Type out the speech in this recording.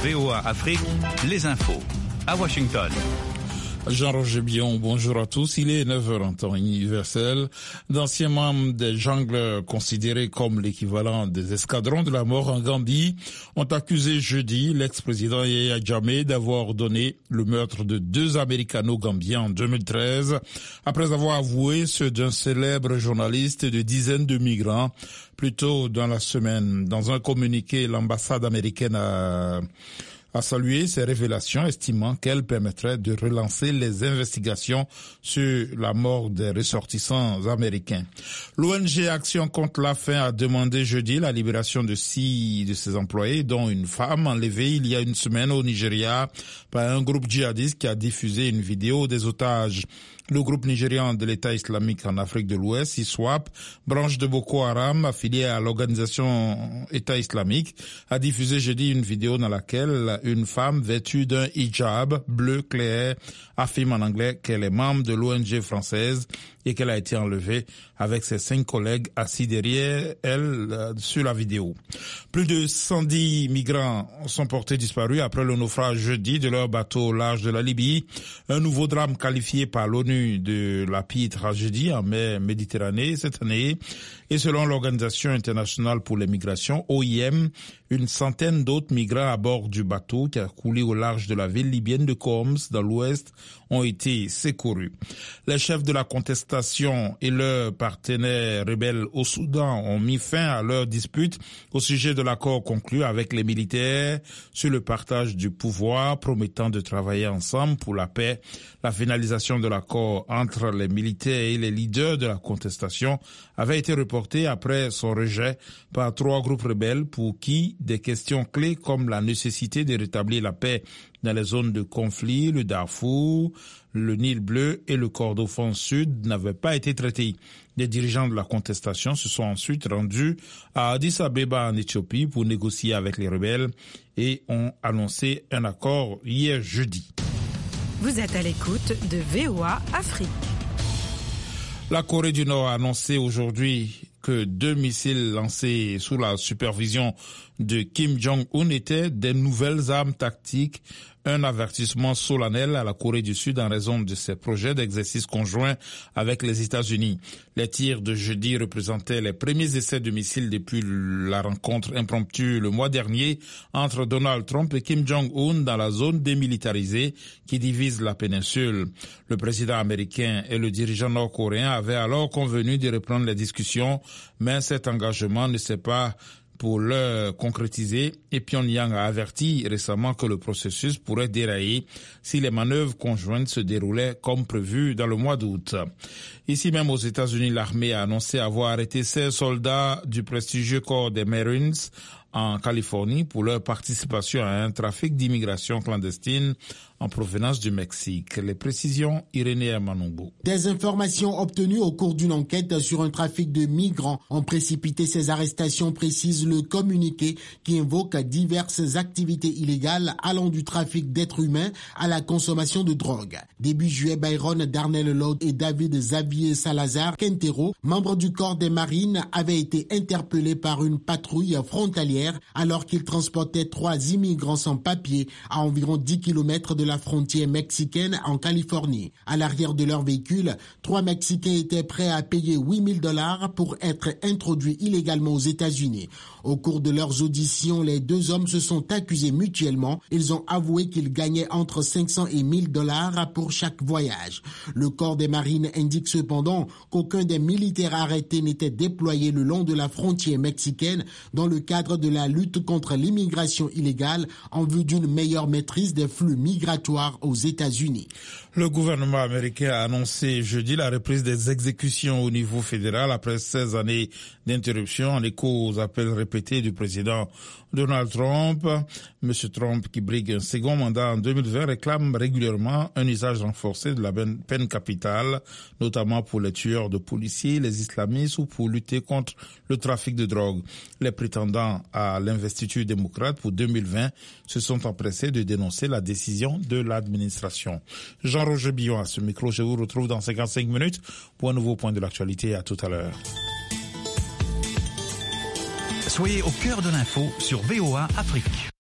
VOA Afrique, les infos. À Washington. Jean-Roger Bion, bonjour à tous. Il est 9h en temps universel. D'anciens membres des Junglers, considérés comme l'équivalent des escadrons de la mort en Gambie, ont accusé jeudi l'ex-président Yahya Jammeh d'avoir ordonné le meurtre de 2 Américano-Gambiens en 2013, après avoir avoué ceux d'un célèbre journaliste et de dizaines de migrants plus tôt dans la semaine. Dans un communiqué, l'ambassade américaine a salué ces révélations, estimant qu'elles permettraient de relancer les investigations sur la mort des ressortissants américains. L'ONG Action contre la faim a demandé jeudi la libération de 6 de ses employés, dont une femme enlevée il y a une semaine au Nigeria par un groupe djihadiste qui a diffusé une vidéo des otages. Le groupe nigérian de l'État islamique en Afrique de l'Ouest, ISWAP, branche de Boko Haram, affiliée à l'organisation État islamique, a diffusé jeudi une vidéo dans laquelle une femme vêtue d'un hijab bleu clair affirme en anglais qu'elle est membre de l'ONG française et qu'elle a été enlevée avec ses 5 collègues assis derrière elle sur la vidéo. Plus de 110 migrants sont portés disparus après le naufrage jeudi de leur bateau au large de la Libye. Un nouveau drame qualifié par l'ONU de la pire tragédie en mer Méditerranée cette année. Et selon l'Organisation internationale pour les migrations, OIM, une centaine d'autres migrants à bord du bateau qui a coulé au large de la ville libyenne de Homs dans l'ouest ont été secourus. Les chefs de la contestation et leurs partenaires rebelles au Soudan ont mis fin à leur dispute au sujet de l'accord conclu avec les militaires sur le partage du pouvoir, promettant de travailler ensemble pour la paix. La finalisation de l'accord entre les militaires et les leaders de la contestation avait été reportée après son rejet par 3 groupes rebelles pour qui des questions clés comme la nécessité de rétablir la paix dans les zones de conflit, le Darfour, le Nil bleu et le Kordofan sud n'avaient pas été traitées. Les dirigeants de la contestation se sont ensuite rendus à Addis Abeba en Éthiopie pour négocier avec les rebelles et ont annoncé un accord hier jeudi. Vous êtes à l'écoute de VOA Afrique. La Corée du Nord a annoncé aujourd'hui que 2 missiles lancés sous la supervision de Kim Jong-un étaient des nouvelles armes tactiques, un avertissement solennel à la Corée du Sud en raison de ses projets d'exercice conjoint avec les États-Unis. Les tirs de jeudi représentaient les premiers essais de missiles depuis la rencontre impromptue le mois dernier entre Donald Trump et Kim Jong-un dans la zone démilitarisée qui divise la péninsule. Le président américain et le dirigeant nord-coréen avaient alors convenu de reprendre les discussions, mais cet engagement ne s'est pas pour le concrétiser, et Pyongyang a averti récemment que le processus pourrait dérailler si les manœuvres conjointes se déroulaient comme prévu dans le mois d'août. Ici même aux États-Unis, l'armée a annoncé avoir arrêté 16 soldats du prestigieux corps des Marines en Californie pour leur participation à un trafic d'immigration clandestine en provenance du Mexique. Les précisions, Irénée Manumbo. Des informations obtenues au cours d'une enquête sur un trafic de migrants ont précipité ces arrestations, précise le communiqué qui invoque diverses activités illégales allant du trafic d'êtres humains à la consommation de drogue. Début juillet, Byron Darnell Lord et David Xavier Salazar Quintero, membres du corps des marines, avaient été interpellés par une patrouille frontalière alors qu'ils transportaient 3 immigrants sans papier à environ 10 km de la frontière mexicaine en Californie. À l'arrière de leur véhicule, 3 Mexicains étaient prêts à payer $8,000 pour être introduits illégalement aux États-Unis. Au cours de leurs auditions, les 2 hommes se sont accusés mutuellement. Ils ont avoué qu'ils gagnaient entre $500 et $1,000 pour chaque voyage. Le corps des marines indique cependant qu'aucun des militaires arrêtés n'était déployé le long de la frontière mexicaine dans le cadre de la lutte contre l'immigration illégale en vue d'une meilleure maîtrise des flux migratoires aux États-Unis. Le gouvernement américain a annoncé jeudi la reprise des exécutions au niveau fédéral après 16 années d'interruption en écho aux appels répétés du président Donald Trump. Monsieur Trump, qui brigue un second mandat en 2020, réclame régulièrement un usage renforcé de la peine capitale, notamment pour les tueurs de policiers, les islamistes ou pour lutter contre le trafic de drogue. Les prétendants à l'investiture démocrate pour 2020 se sont empressés de dénoncer la décision de l'administration. Jean-Roger Billon à ce micro. Je vous retrouve dans 55 minutes pour un nouveau point de l'actualité. À tout à l'heure. Soyez au cœur de l'info sur VOA Afrique.